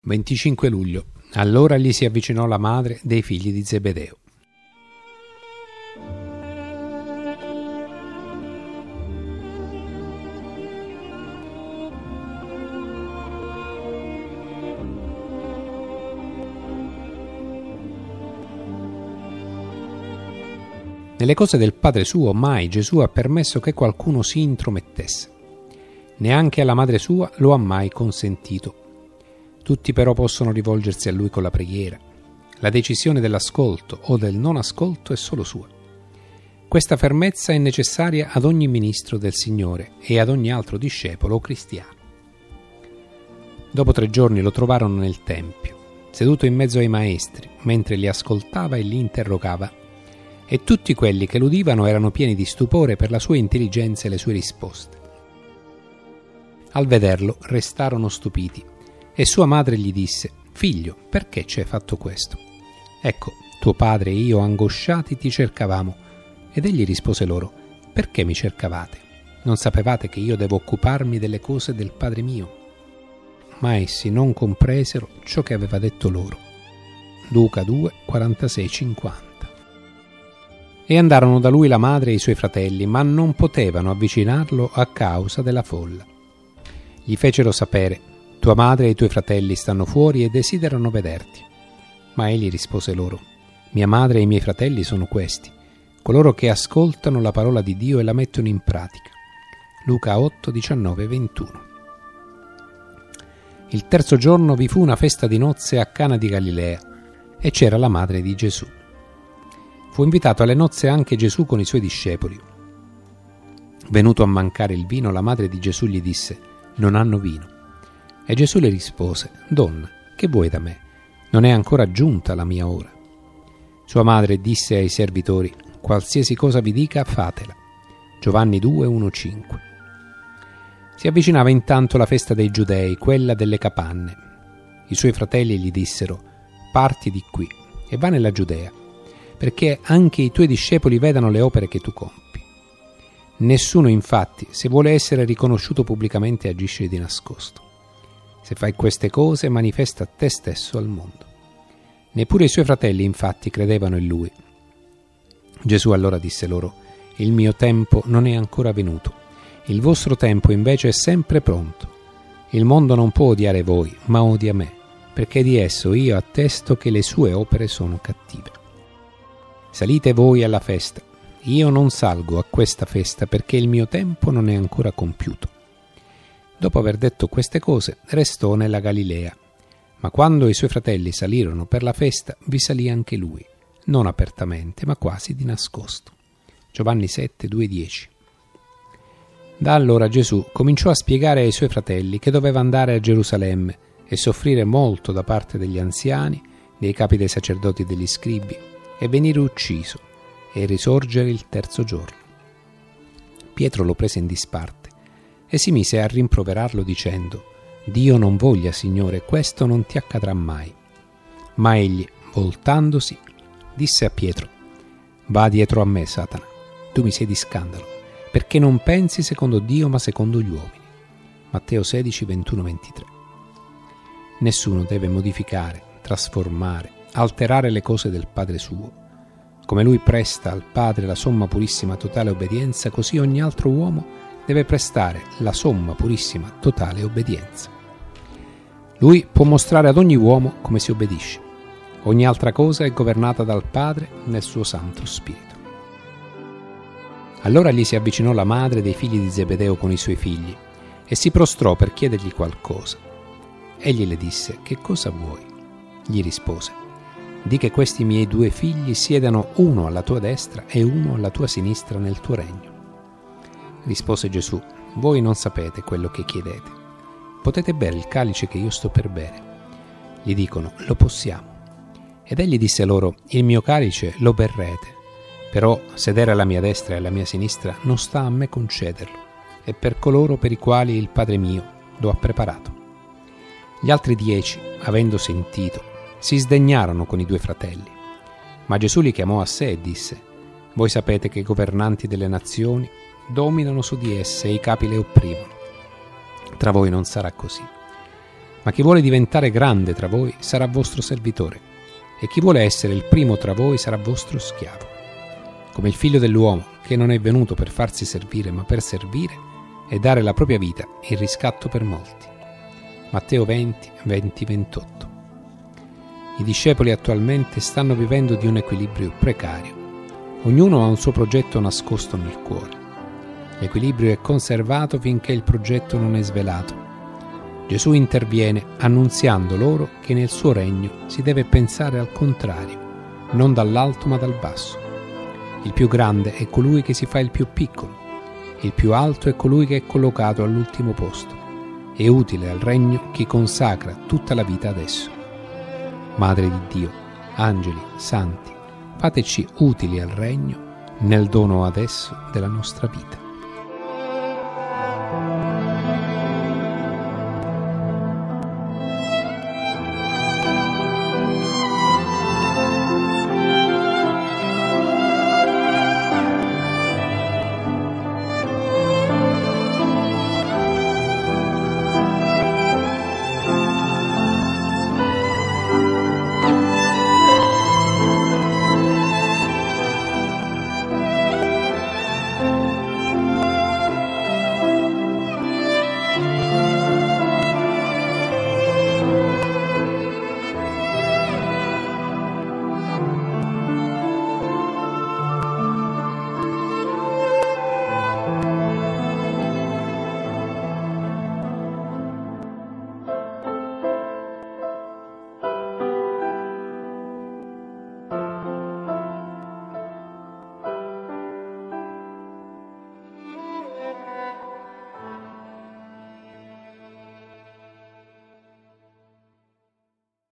25 luglio. Allora gli si avvicinò la madre dei figli di Zebedeo. Nelle cose del Padre suo mai Gesù ha permesso che qualcuno si intromettesse. Neanche alla madre sua lo ha mai consentito. Tutti però possono rivolgersi a lui con la preghiera. La decisione dell'ascolto o del non ascolto è solo sua. Questa fermezza è necessaria ad ogni ministro del Signore e ad ogni altro discepolo o cristiano. Dopo 3 giorni lo trovarono nel Tempio, seduto in mezzo ai maestri, mentre li ascoltava e li interrogava, e tutti quelli che l'udivano erano pieni di stupore per la sua intelligenza e le sue risposte. Al vederlo restarono stupiti. E sua madre gli disse: «Figlio, perché ci hai fatto questo? Ecco, tuo padre e io angosciati ti cercavamo». Ed egli rispose loro: «Perché mi cercavate? Non sapevate che io devo occuparmi delle cose del Padre mio?» Ma essi non compresero ciò che aveva detto loro. Luca 2, 46-50. E andarono da lui la madre e i suoi fratelli, ma non potevano avvicinarlo a causa della folla. Gli fecero sapere: «Tua madre e i tuoi fratelli stanno fuori e desiderano vederti». Ma egli rispose loro: «Mia madre e i miei fratelli sono questi, coloro che ascoltano la parola di Dio e la mettono in pratica». Luca 8, 19-21. Il terzo giorno vi fu una festa di nozze a Cana di Galilea e c'era la madre di Gesù. Fu invitato alle nozze anche Gesù con i suoi discepoli. Venuto a mancare il vino, la madre di Gesù gli disse: «Non hanno vino». E Gesù le rispose: «Donna, che vuoi da me? Non è ancora giunta la mia ora». Sua madre disse ai servitori: «Qualsiasi cosa vi dica, fatela». Giovanni 2, 1-5. Si avvicinava intanto la festa dei Giudei, quella delle capanne. I suoi fratelli gli dissero: «Parti di qui e va nella Giudea, perché anche i tuoi discepoli vedano le opere che tu compi». Nessuno, infatti, se vuole essere riconosciuto pubblicamente, agisce di nascosto. Se fai queste cose, manifesta te stesso al mondo. Neppure i suoi fratelli, infatti, credevano in lui. Gesù allora disse loro: «Il mio tempo non è ancora venuto. Il vostro tempo invece è sempre pronto. Il mondo non può odiare voi, ma odia me, perché di esso io attesto che le sue opere sono cattive. Salite voi alla festa. Io non salgo a questa festa, perché il mio tempo non è ancora compiuto». Dopo aver detto queste cose, restò nella Galilea. Ma quando i suoi fratelli salirono per la festa, vi salì anche lui, non apertamente, ma quasi di nascosto. Giovanni 7, 2-10. Da allora Gesù cominciò a spiegare ai suoi fratelli che doveva andare a Gerusalemme e soffrire molto da parte degli anziani, dei capi dei sacerdoti e degli scribi, e venire ucciso e risorgere il terzo giorno. Pietro lo prese in disparte e si mise a rimproverarlo dicendo: «Dio non voglia, Signore, questo non ti accadrà mai». Ma egli, voltandosi, disse a Pietro: «Va dietro a me, Satana, tu mi sei di scandalo, perché non pensi secondo Dio ma secondo gli uomini». Matteo 16, 21-23. Nessuno deve modificare, trasformare, alterare le cose del Padre suo. Come lui presta al Padre la somma purissima totale obbedienza, così ogni altro uomo deve prestare la somma purissima totale obbedienza. Lui può mostrare ad ogni uomo come si obbedisce. Ogni altra cosa è governata dal Padre nel suo Santo Spirito. Allora gli si avvicinò la madre dei figli di Zebedeo con i suoi figli e si prostrò per chiedergli qualcosa. Egli le disse: «Che cosa vuoi?» Gli rispose: «Di che questi miei 2 figli siedano uno alla tua destra e uno alla tua sinistra nel tuo regno». Rispose Gesù: «Voi non sapete quello che chiedete. Potete bere il calice che io sto per bere?» Gli dicono: «Lo possiamo». Ed egli disse loro: «Il mio calice lo berrete, però sedere alla mia destra e alla mia sinistra non sta a me concederlo, è per coloro per i quali il Padre mio lo ha preparato». Gli altri 10, avendo sentito, si sdegnarono con i 2 fratelli. Ma Gesù li chiamò a sé e disse: «Voi sapete che i governanti delle nazioni dominano su di esse e i capi le opprimono. Tra voi non sarà così. Ma chi vuole diventare grande tra voi sarà vostro servitore, e chi vuole essere il primo tra voi sarà vostro schiavo. Come il Figlio dell'uomo, che non è venuto per farsi servire, ma per servire e dare la propria vita in riscatto per molti. Matteo 20, 28. I discepoli attualmente stanno vivendo di un equilibrio precario. Ognuno ha un suo progetto nascosto nel cuore. L'equilibrio è conservato finché il progetto non è svelato. Gesù interviene annunziando loro che nel suo regno si deve pensare al contrario, non dall'alto ma dal basso. Il più grande è colui che si fa il più piccolo, il più alto è colui che è collocato all'ultimo posto. È utile al regno chi consacra tutta la vita ad esso. Madre di Dio, angeli, santi, fateci utili al regno nel dono ad esso della nostra vita.